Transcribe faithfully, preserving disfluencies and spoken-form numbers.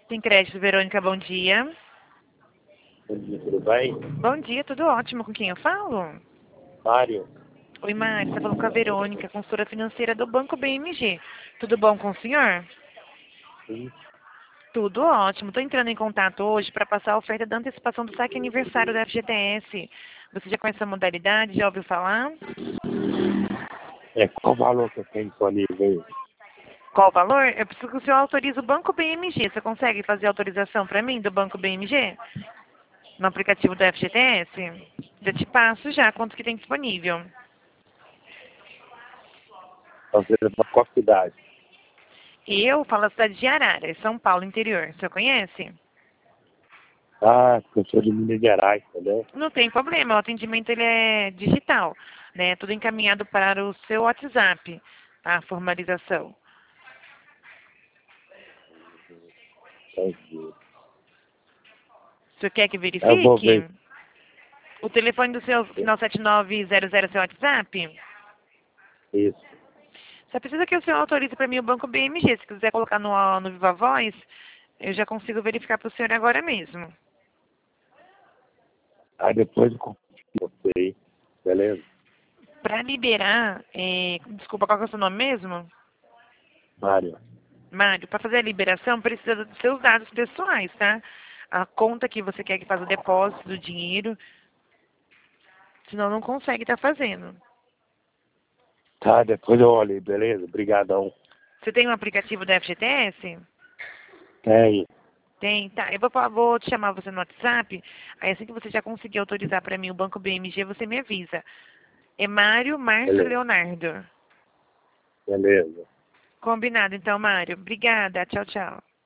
Tem crédito, Verônica, bom dia. Bom dia, tudo bem? Bom dia, tudo ótimo. Com quem eu falo? Mário? Oi, Mari, tá falando com a Verônica, consultora financeira do Banco B M G. Tudo bom com o senhor? Sim. Tudo ótimo. Tô entrando em contato hoje para passar a oferta da antecipação do saque aniversário da F G T S. Você já conhece a modalidade? Já ouviu falar? É, qual o valor que eu tenho disponível aí? Qual o valor? Eu preciso que o senhor autorize o Banco B M G. Você consegue fazer autorização para mim do Banco B M G? No aplicativo da F G T S? Já te passo já quanto que tem disponível. Então, você é qual cidade? Eu falo a cidade de Arara, São Paulo, interior. O senhor conhece? Ah, porque eu sou de Minas Gerais, entendeu? Não tem problema, o atendimento ele é digital, né? Tudo encaminhado para o seu WhatsApp, a formalização. Entendi. O senhor quer que Eu vou ver. verifique? O telefone do seu final sete nove zero zero é seu WhatsApp? Isso. Só precisa que o senhor autorize para mim o Banco B M G. Se quiser colocar no, no Viva Voz, eu já consigo verificar para o senhor agora mesmo. Aí depois eu confio em você aí, beleza? Para liberar, é, desculpa, qual que é o seu nome mesmo? Mário. Mário, para fazer a liberação precisa dos seus dados pessoais, tá? A conta que você quer que faça o depósito do dinheiro, senão não consegue estar fazendo. Tá, depois eu olho aí, beleza? Obrigadão. Você tem um aplicativo da F G T S? Tem. Tem, tá. Eu vou, fa- vou te chamar você no WhatsApp, aí assim que você já conseguir autorizar para mim o Banco B M G, você me avisa. É Mário Márcio Beleza. Leonardo. Beleza. Combinado então, Mário. Obrigada. Tchau, tchau.